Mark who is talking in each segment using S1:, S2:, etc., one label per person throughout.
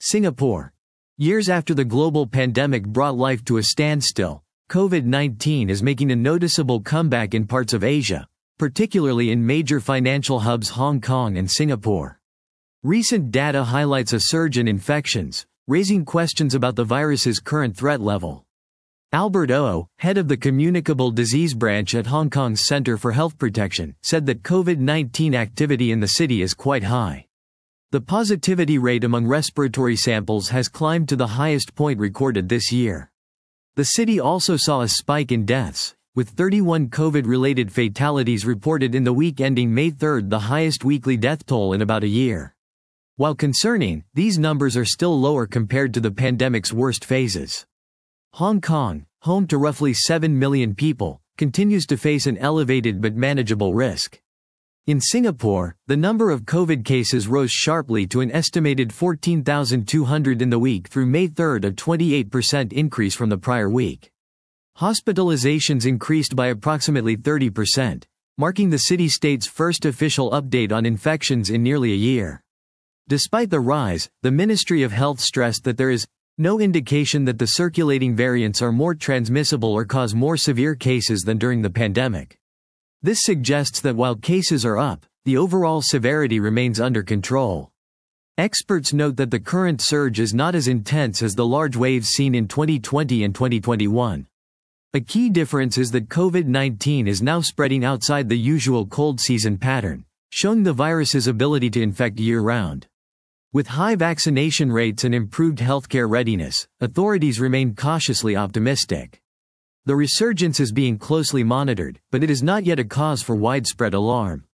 S1: Singapore. Years after the global pandemic brought life to a standstill, COVID-19 is making a noticeable comeback in parts of Asia, particularly in major financial hubs Hong Kong and Singapore. Recent data highlights a surge in infections, raising questions about the virus's current threat level. Albert Oh, head of the Communicable Disease Branch at Hong Kong's Center for Health Protection, said that COVID-19 activity in the city is quite high. The positivity rate among respiratory samples has climbed to the highest point recorded this year. The city also saw a spike in deaths, with 31 COVID-related fatalities reported in the week ending May 3, the highest weekly death toll in about a year. While concerning, these numbers are still lower compared to the pandemic's worst phases. Hong Kong, home to roughly 7 million people, continues to face an elevated but manageable risk. In Singapore, the number of COVID cases rose sharply to an estimated 14,200 in the week through May 3, a 28% increase from the prior week. Hospitalizations increased by approximately 30%, marking the city-state's first official update on infections in nearly a year. Despite the rise, the Ministry of Health stressed that there is no indication that the circulating variants are more transmissible or cause more severe cases than during the pandemic. This suggests that while cases are up, the overall severity remains under control. Experts note that the current surge is not as intense as the large waves seen in 2020 and 2021. A key difference is that COVID-19 is now spreading outside the usual cold season pattern, showing the virus's ability to infect year-round. With high vaccination rates and improved healthcare readiness, authorities remain cautiously optimistic. The resurgence is being closely monitored, but it is not yet a cause for widespread alarm.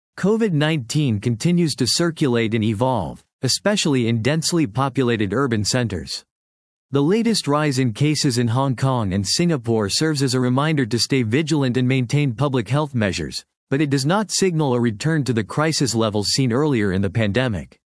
S1: COVID-19 continues to circulate and evolve, especially in densely populated urban centers. The latest rise in cases in Hong Kong and Singapore serves as a reminder to stay vigilant and maintain public health measures, but it does not signal a return to the crisis levels seen earlier in the pandemic.